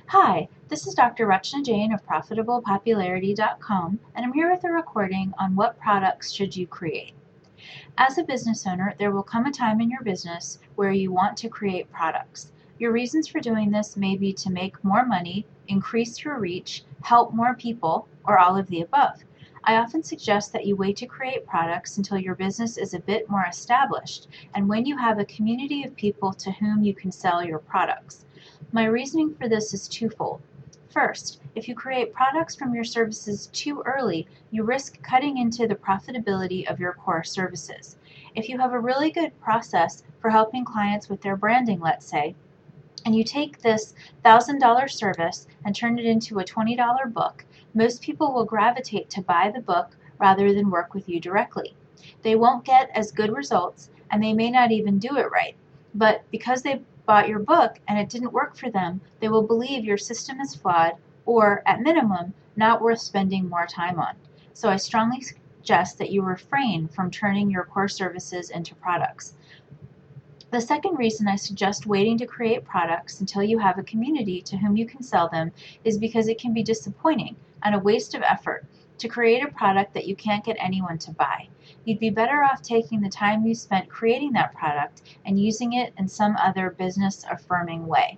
Hi, this is Dr. Rachna Jain of ProfitablePopularity.com, and I'm here with a recording on what products should you create. As a business owner, there will come a time in your business where you want to create products. Your reasons for doing this may be to make more money, increase your reach, help more people, or all of the above. I often suggest that you wait to create products until your business is a bit more established and when you have a community of people to whom you can sell your products. My reasoning for this is twofold. First, if you create products from your services too early, you risk cutting into the profitability of your core services. If you have a really good process for helping clients with their branding, let's say, and you take this $1,000 service and turn it into a $20 book, most people will gravitate to buy the book rather than work with you directly. They won't get as good results, and they may not even do it right. But because they bought your book and it didn't work for them, they will believe your system is flawed or, at minimum, not worth spending more time on. So I strongly suggest that you refrain from turning your core services into products. The second reason I suggest waiting to create products until you have a community to whom you can sell them is because it can be disappointing and a waste of effort to create a product that you can't get anyone to buy. You'd be better off taking the time you spent creating that product and using it in some other business-affirming way.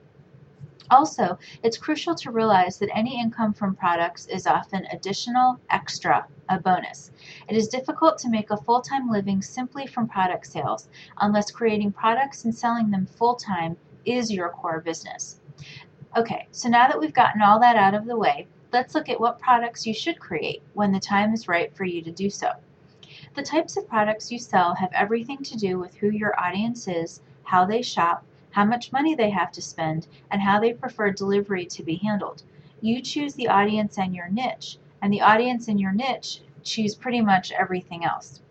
Also, it's crucial to realize that any income from products is often additional, extra, a bonus. It is difficult to make a full-time living simply from product sales unless creating products and selling them full-time is your core business. Okay, so now that we've gotten all that out of the way, let's look at what products you should create when the time is right for you to do so. The types of products you sell have everything to do with who your audience is, how they shop, how much money they have to spend, and how they prefer delivery to be handled. You choose the audience and your niche, and the audience and your niche choose pretty much everything else.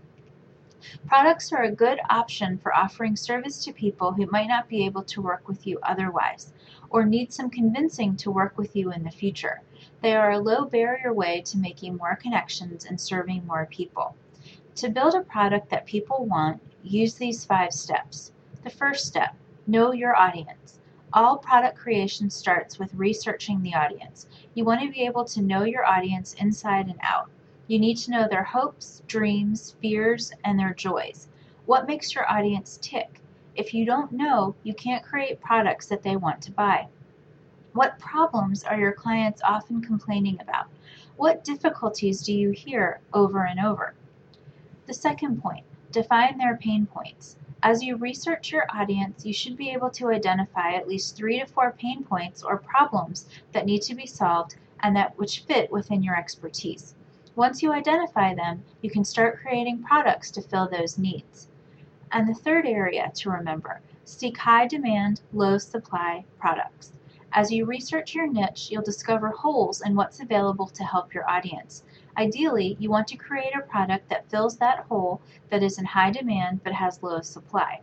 Products are a good option for offering service to people who might not be able to work with you otherwise, or need some convincing to work with you in the future. They are a low barrier way to making more connections and serving more people. To build a product that people want, use these 5 steps. The first step, know your audience. All product creation starts with researching the audience. You want to be able to know your audience inside and out. You need to know their hopes, dreams, fears, and their joys. What makes your audience tick? If you don't know, you can't create products that they want to buy. What problems are your clients often complaining about? What difficulties do you hear over and over? The second point, define their pain points. As you research your audience, you should be able to identify at least 3 to 4 pain points or problems that need to be solved and that which fit within your expertise. Once you identify them, you can start creating products to fill those needs. And the third area to remember, seek high demand, low supply products. As you research your niche, you'll discover holes in what's available to help your audience. Ideally, you want to create a product that fills that hole that is in high demand but has low supply.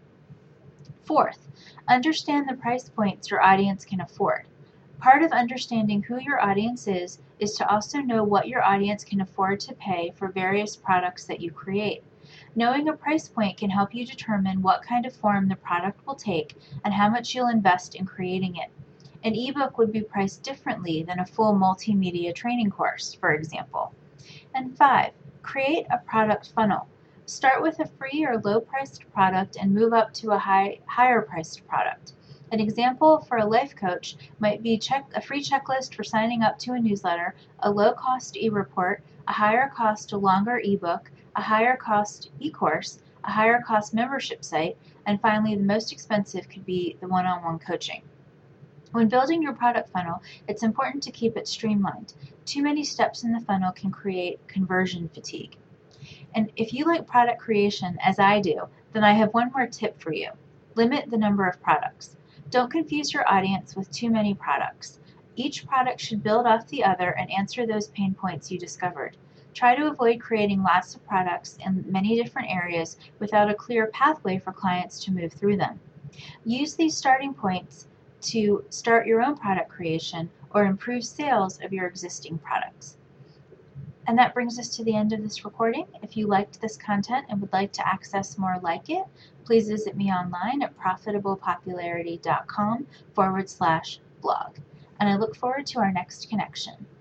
Fourth, understand the price points your audience can afford. Part of understanding who your audience is to also know what your audience can afford to pay for various products that you create. Knowing a price point can help you determine what kind of form the product will take and how much you'll invest in creating it. An ebook would be priced differently than a full multimedia training course, for example. And 5, create a product funnel. Start with a free or low-priced product and move up to a higher-priced product. An example for a life coach might be a free checklist for signing up to a newsletter, a low-cost e-report, a higher-cost, longer ebook, a higher-cost e-course, a higher-cost membership site, and finally, the most expensive could be the one-on-one coaching. When building your product funnel, it's important to keep it streamlined. Too many steps in the funnel can create conversion fatigue. And if you like product creation, as I do, then I have one more tip for you. Limit the number of products. Don't confuse your audience with too many products. Each product should build off the other and answer those pain points you discovered. Try to avoid creating lots of products in many different areas without a clear pathway for clients to move through them. Use these starting points to start your own product creation or improve sales of your existing products. And that brings us to the end of this recording. If you liked this content and would like to access more like it, please visit me online at profitablepopularity.com/blog. and I look forward to our next connection.